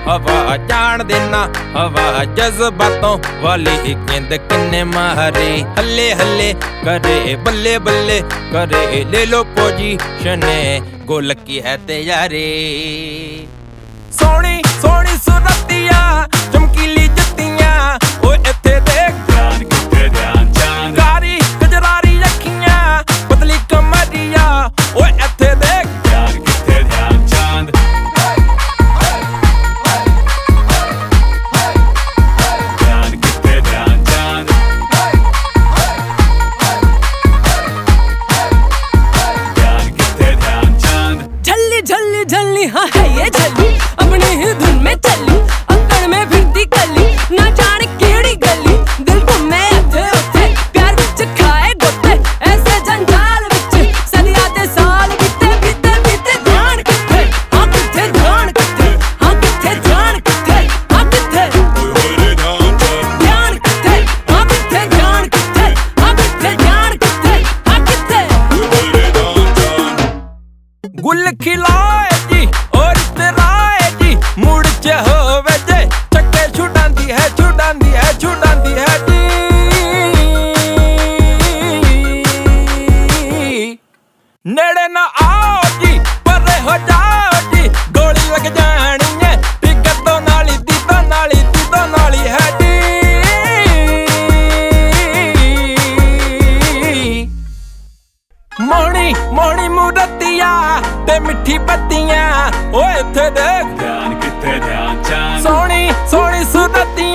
ਹਵਾ ਜਾਣ ਦੇਣਾ ਹਵਾ ਜਜ਼ਬਾਤੋਂ ਵਾਲੀ ਕਹਿੰਦ ਕਿੰਨੇ ਮਾਰੇ ਹੱਲੇ ਹੱਲੇ करे बल्ले बल्ले करे ले लो पोजीशन गोल की है तैयारी सोनी सोनी सुरतिया चमकीली जत्तियां ओ इत्थे देख ध्यान किथे ध्यान चांद कारी गजरारी अखियां पतली कमरिया ओ इत्थे देख ध्यान किथे ध्यान चांद ध्यान किथे ध्यान चांद झल्ली झल्ली हाँ है ये झल्ली अपनी ही धुन में चली अंकड़ में फिरती कली ना जाने केड़ी गली दिल घूमे इत्थे उत्थे प्यार विच खाए गोते ऐसे जंजाल विच सदियां दे साल बीते बीते बीते ध्यान किथे हाँ किथे ध्यान किथे हाँ किथे ध्यान किथे हाँ किथे ध्यान किथे हाँ किथे ध्यान किथे हाँ किथे ध्यान किथे हाँ किथे गुल खिलाए जी और तेराए जी मुड़ च होवे जे चक्के छुड़ांदी है छुड़ांदी है छुड़ांदी है जी नेड़े ना आओ जी परे हो जाओ जी गोली लग जानी है टिकट तो नाली दी तो नाली दी तो नाली है जी मोहनी मोहनी मुरतिया ते मिठी पत्तियां ओ इत्थे देख ध्यान किथे ध्यान चांद सोनी सोनी सुरतियां